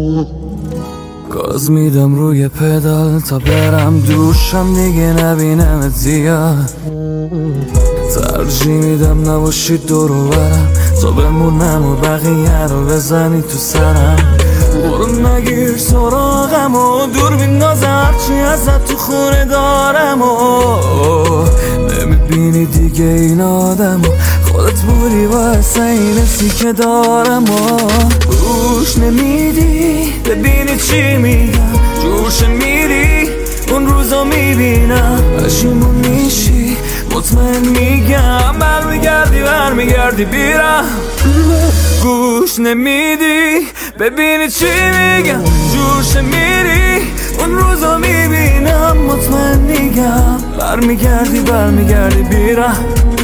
گاز میدم روی پدال تا برم دوشم دیگه نبینمت زیاد. ترجیح میدم نباشی دور و برم تا بمونم و بقیه رو بزنی تو سرم. برو نگیر سراغم و دور بینداز هرچی ازت تو خونه دارم و نمیبینی دیگه این آدم و خودت بودی واسه این حسی که دارم و گوش نمیدی ببینی چی میگم. جوش میری اون روزو میبینم پشیمون میشی مطمئن میگم برمیگردی بیرم. گوش نمیدی ببینی چی میگم. جوش میری اون روزو میبینم مطمئن میگم برمیگردی بیرم.